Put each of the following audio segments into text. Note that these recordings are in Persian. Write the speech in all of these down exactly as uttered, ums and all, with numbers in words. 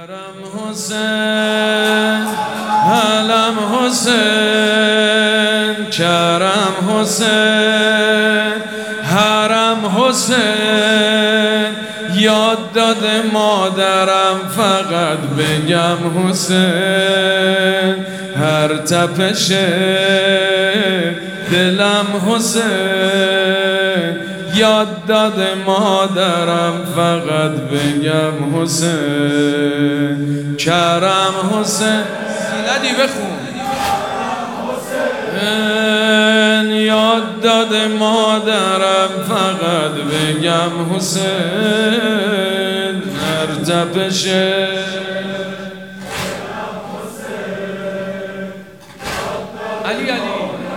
کرم حسین، علم حسین، کرم حسین، حرم حسین. یاد داده مادرم فقط بگم حسین، هر تپش دلم حسین. یاد داده مادرم فقط بگم حسین، کرم حسین. زیلدی بخون. یاد داده مادرم فقط بگم حسین، هر تپش علی علی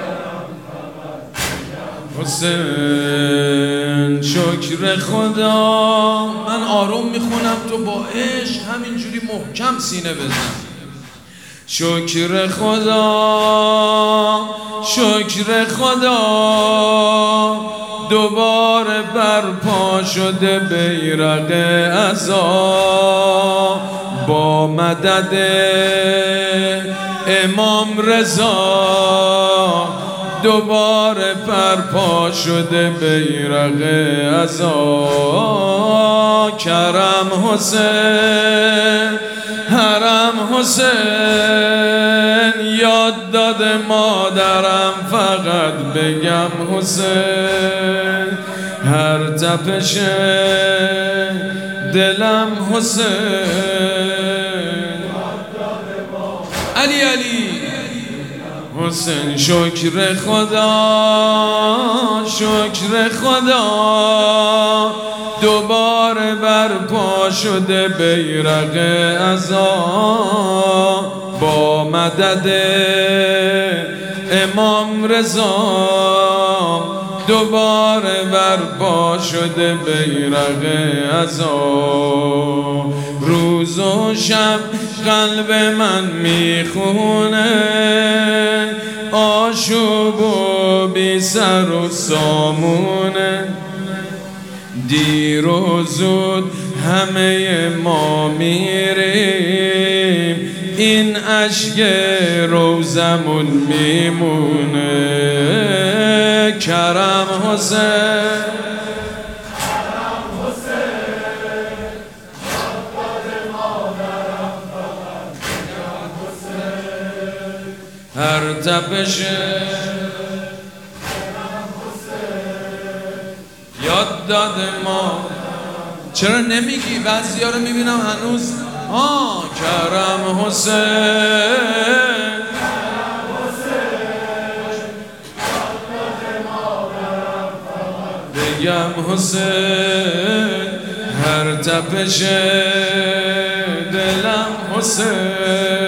حسین. شکر خدا. من آروم میخونم، تو با عشق همینجوری محکم سینه بزن. شکر خدا، شکر خدا، دوباره برپا شده بیرق عزا با مدد امام رضا. دوباره برپا شده بیرق عزا. کرم حسین، حرم حسین. یاد داده مادرم فقط بگم حسین، هر تپش دلم حسین. علی علی حسین. شکر خدا، شکر خدا، دوباره برپا شده بیرق عزا با مدد امام رضا. دوباره برپا شده بیرق عزا. روز و شب قلب من میخونه آشوب و بی سر و سامونه. دیر و زود همه ما میریم، این اشک روزمون میمونه. کرم حسین، هر تپش یاد داده ما. چرا نمیگی؟ بعضیا رو میبینم هنوز آه. کرم حسین، بگم حسین، هر تپش دلم حسین.